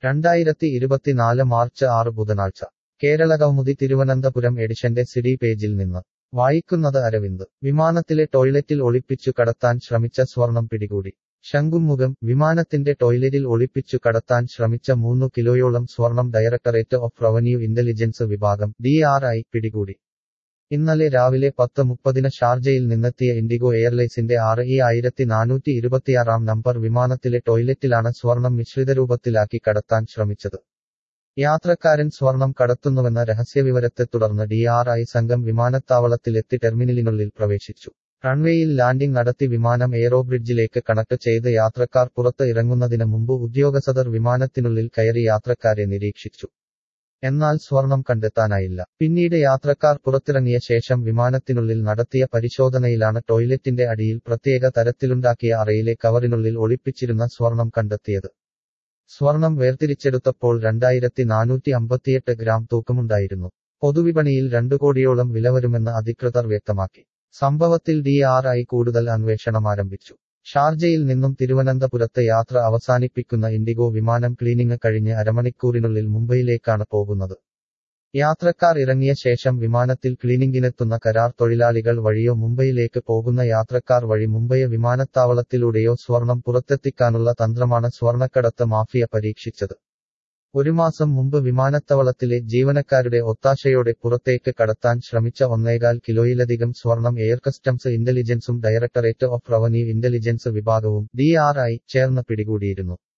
2024 March 6 ബുധനാഴ്ച കേരളകൗമുദി തിരുവനന്തപുരം എഡിഷന്റെ CD പേജിൽ നിന്ന് വായിക്കുന്നത് അരവിന്ദ്. വിമാനത്തിലെ ടോയ്ലറ്റിൽ ഒളിപ്പിച്ചു കടത്താൻ ശ്രമിച്ച സ്വർണം പിടികൂടി. ശംഖുമുഖം. വിമാനത്തിന്റെ ടോയ്ലറ്റിൽ ഒളിപ്പിച്ചു കടത്താൻ ശ്രമിച്ച 3 കിലോയോളം സ്വർണം ഡയറക്ടറേറ്റ് ഓഫ് റവന്യൂ ഇന്റലിജൻസ് വിഭാഗം DRI പിടികൂടി. ഇന്നലെ രാവിലെ 10:30 ഷാർജയിൽ നിന്നെത്തിയ ഇൻഡിഗോ എയർലൈൻസിന്റെ 6426 നമ്പർ വിമാനത്തിലെ ടോയ്ലറ്റിലാണ് സ്വർണം മിശ്രിതരൂപത്തിലാക്കി കടത്താൻ ശ്രമിച്ചത്. യാത്രക്കാരൻ സ്വർണം കടത്തുന്നുവെന്ന രഹസ്യവിവരത്തെ തുടർന്ന് DRI സംഘം വിമാനത്താവളത്തിലെത്തി ടെർമിനലിനുള്ളിൽ പ്രവേശിച്ചു. റൺവേയിൽ ലാൻഡിംഗ് നടത്തി വിമാനം എയറോബ്രിഡ്ജിലേക്ക് കണക്ട് ചെയ്ത് യാത്രക്കാർ പുറത്ത് ഇറങ്ങുന്നതിന് മുമ്പ് ഉദ്യോഗസ്ഥർ വിമാനത്തിനുള്ളിൽ കയറി യാത്രക്കാരെ നിരീക്ഷിച്ചു. എന്നാൽ സ്വർണം കണ്ടെത്താനായില്ല. പിന്നീട് യാത്രക്കാർ പുറത്തിറങ്ങിയ ശേഷം വിമാനത്തിനുള്ളിൽ നടത്തിയ പരിശോധനയിലാണ് ടോയ്ലറ്റിന്റെ അടിയിൽ പ്രത്യേക തരത്തിലുണ്ടാക്കിയ അറയിലെ കവറിനുള്ളിൽ ഒളിപ്പിച്ചിരുന്ന സ്വർണം കണ്ടെത്തിയത്. സ്വർണം വേർതിരിച്ചെടുത്തപ്പോൾ 2458 ഗ്രാം തൂക്കമുണ്ടായിരുന്നു. പൊതുവിപണിയിൽ 2 കോടിയോളം വില വരുമെന്ന് അധികൃതർ വ്യക്തമാക്കി. സംഭവത്തിൽ DRI കൂടുതൽ അന്വേഷണം ആരംഭിച്ചു. ഷാർജയിൽ നിന്നും തിരുവനന്തപുരത്ത് യാത്ര അവസാനിപ്പിക്കുന്ന ഇൻഡിഗോ വിമാനം ക്ലീനിംഗ് കഴിഞ്ഞ് അരമണിക്കൂറിനുള്ളിൽ മുംബൈയിലേക്കാണ് പോകുന്നത്. യാത്രക്കാർ ഇറങ്ങിയ ശേഷം വിമാനത്തിൽ ക്ലീനിംഗിനെത്തുന്ന കരാർ തൊഴിലാളികൾ വഴിയോ മുംബൈയിലേക്ക് പോകുന്ന യാത്രക്കാർ വഴി മുംബൈ വിമാനത്താവളത്തിലൂടെയോ സ്വർണം പുറത്തെത്തിക്കാനുള്ള തന്ത്രമാണ് സ്വർണ്ണക്കടത്ത് മാഫിയ പരീക്ഷിച്ചത്. 1 മാസം മുമ്പ് വിമാനത്താവളത്തിലെ ജീവനക്കാരുടെ ഒത്താശയോടെ പുറത്തേക്ക് കടത്താൻ ശ്രമിച്ച 1.25 കിലോയിലധികം സ്വർണം എയർ കസ്റ്റംസ് ഇന്റലിജൻസും ഡയറക്ടറേറ്റ് ഓഫ് റവന്യൂ ഇന്റലിജൻസ് വിഭാഗവും DRI ചേർന്ന് പിടികൂടിയിരുന്നു.